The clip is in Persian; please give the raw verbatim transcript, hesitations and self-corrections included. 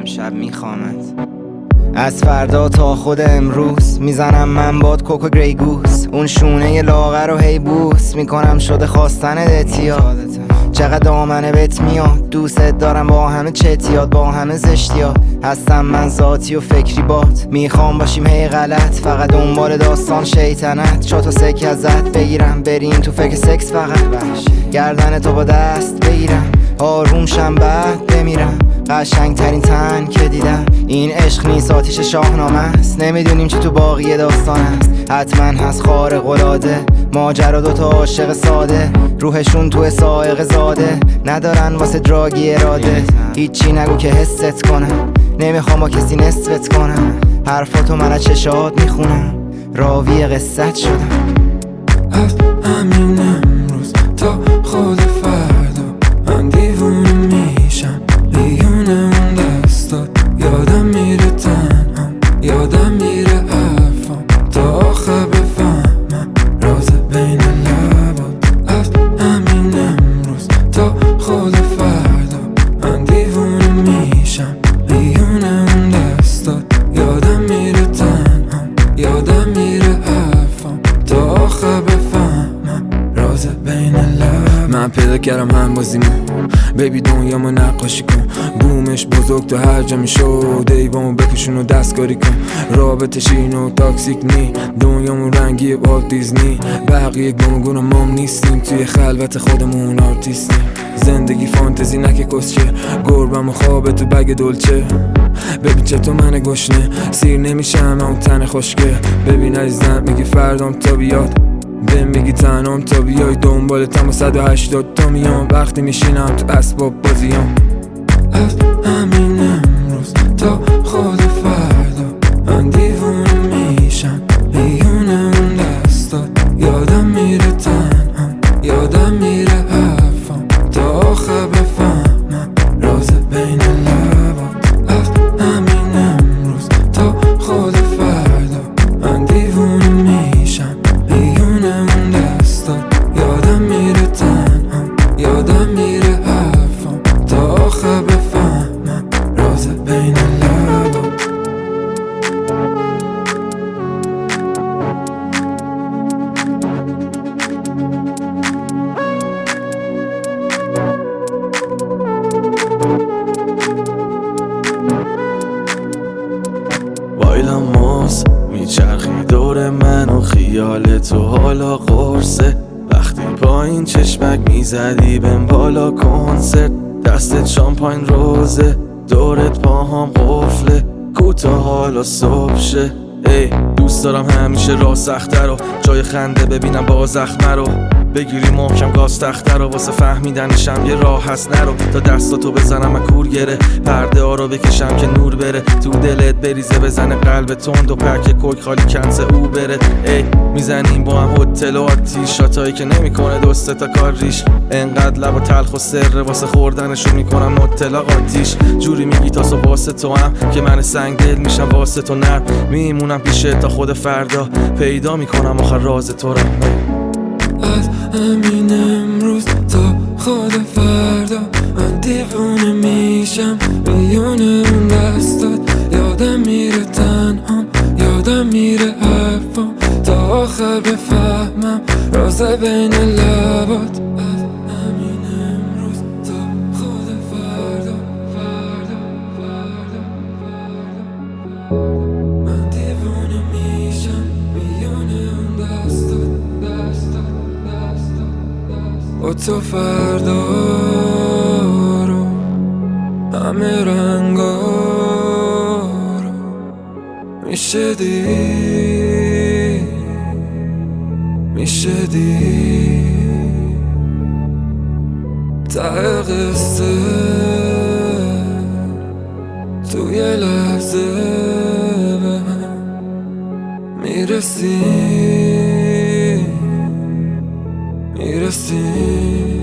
امشب میخوامت. از فردا تا خود امروز میزنم من باد کوکو گری گوس، اون شونه لاغر رو هی بوس میکنم شده خواستن اعتیاد. چقدر دامنه بهت میاد، دوست دارم با همه چتیات، با همه زشتیات. هستم من ذاتی و فکری بات، میخوام باشیم هی غلط، فقط دنبال داستان شیطنت. چاتو سکه ازت بگیرم، بریم تو فکر سکس فقط. گردن تو با دست بگیرم، آروم شم بعد بمیرم. قشنگ ترین تن که دیدم، این عشق نیست آتیش شاهنامه است. نمیدونیم چی تو باقی داستان است، حتما هست خارق العاده. ماجرا دوتا عاشق ساده، روحشون تو سائق زاده، ندارن واسه دراگی اراده. هیچی نگو که حست کنم، نمیخوام با کسی نصفت کنم. حرفاتو من از چشات میخونم، راوی قصت شدم. از همین امروز تا خود فردا من دیوونه میشم، بیونه اون دستات. یادم میره تنها، یادم میره حرفام، تا آخر بفهمم راز بین لبات. از همین امروز تا خود فردا من دیوونه میشم، بیونه اون دستات. یادم میره تنها، یادم میره حرفام، تا آخر بفهمم راز بین لبات. من پیدا کردم هم بازیمو، بیبی دنیامو نقاشی کن. بومش بزرگ تو هر جا میشد، ایوامو بکشون و دستکاری کن. رابطه شیرین و تاکسیک نی، دنیامون رنگی والت دیزنی. بقیه گمگون و مام نیستیم، توی خلوت خودمون آرتیستیم. زندگی فانتزی نکه کسچه، گربم و خوابه تو بگ دلچه. ببین چطور من گشنه سیر نمیشم اون تن خوشگه. ببین عزیزم میگی فردام تا بیاد، بهم میگی تنام تا بیای. دنبالتم و صد و هشتاد تا میام، وقتی میشینم تو اسباب بازیام. از همین امروز تا خود فردا من دیوونه میشم، بیونه اون دستات. یادم میره تنها، یادم میره حرفام، تا آخر بفهمم راز بین لبات. از همین امروز تا خود فردا من دیوونه میشم، بیونه اون دستات. یادم میره تنها، یادم میره حرفام، تا آخر بفهمم راز بین لبات. وایلم ماس میچرخی دور من و خیال تو حالا قرصه. وقتی پایین چشمک میزدی بهم بالا کنسرت، دستت شامپاین روزه، دورت پاهام قفله. کوتا حالا صبح شه، ای دوست دارم همیشه راه سخته رو، جای خنده ببینم با زخمه رو. بگیری محکم گاز تخته رو، واسه فهمیدنشم یه راه هست نرو. تا دستاتو بزنم من کور گره، پرده ها رو بکشم که نور بره. تو دلت بریزه بزنه قلب تند و پرک کوک خالی کنسه او بره. ای میزنیم با هم هتل و آتیش، شاتایی که نمیکنه دوسته تا کار ریش. انقدر لب و تلخ و سره، واسه خوردنشو میکنم مطلق آتیش. جوری میگی تاسو واسه تو هم که من سنگ دل میشم واسه تو نرم. میمونم پیشه تا خود فردا، پیدا میکنم آخر راز تو رو. از همین امروز تا خود فردا من دیوونه میشم، بیونه اون دستات. یادم میره تنهام، یادم میره حرفام، تا آخر بفهمم راز بین لبات. از همین امروز تا خود فردا، فردا، فردا، فردا. من دیوونه میشم، بیونه اون دستات، دستات. با تو فردا رو، همه رنگا رو میشه دید، میشه دید. ته قصه تو یه لحظه به هم میرسی، میرسی.